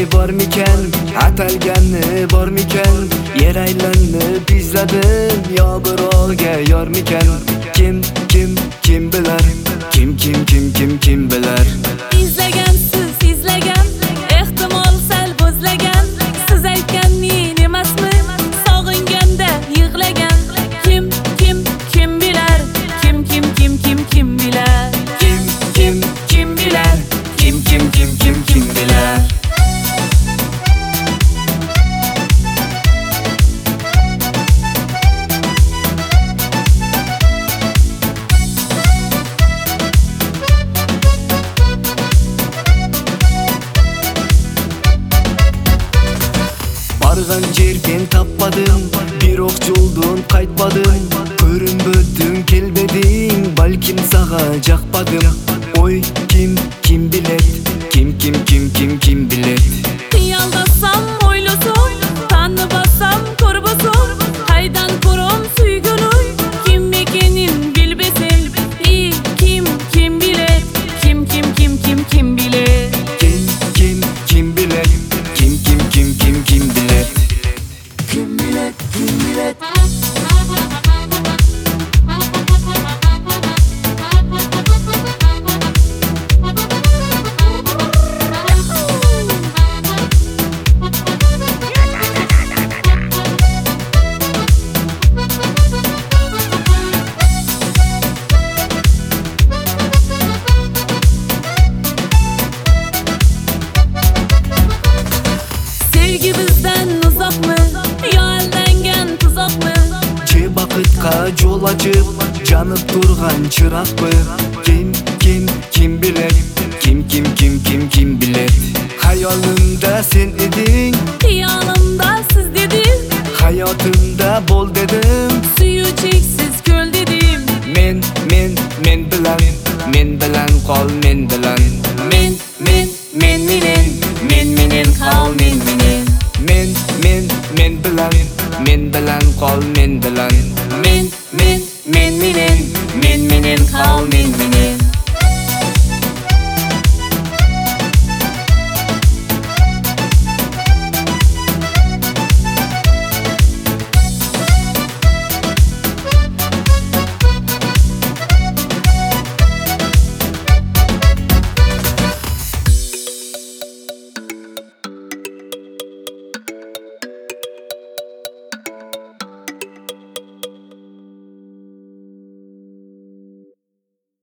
bormikan, atalgani bormikan, yer aylanib izladim, yo birovga yormikan. Kim bilar, kim bilar. İzlagansiz izlagan, ehtimol sal bo'zlagan, siz aytgan men emasmi, sog'inganda yig'lagan. Kim bilar, kim bilar. Kim bilar, kim bilar. Bargan jerden tapmadım, bir ok yo'ldan qaytmadım. Ko'rinbödün kelbeding, balkim sağa jakpadım. Oy kim bilet, kim bilet. Yaldasam o'ylasam, tanibasam ko'rbasam, qaydan ko'ram suyguluy, kim ekenin bilbesem. Kim bilet, kim bilet. Kim bilet, kim bilet. Kim bilet. Sevgi bizden uzak mı, yo aldangan tuzak mı? Che baqitqa yo'l ochib, janib turgan chiroq mı? Kim bilet, kim bilet. Hayolimda sen eding, Xiyonimda siz dediniz, hayotimda bol dedim. suyu cheksiz ko'l dedim. Men bilan qol, men bilan. Men menen qol, men menen. Men bilan qol, men bilan. Men menen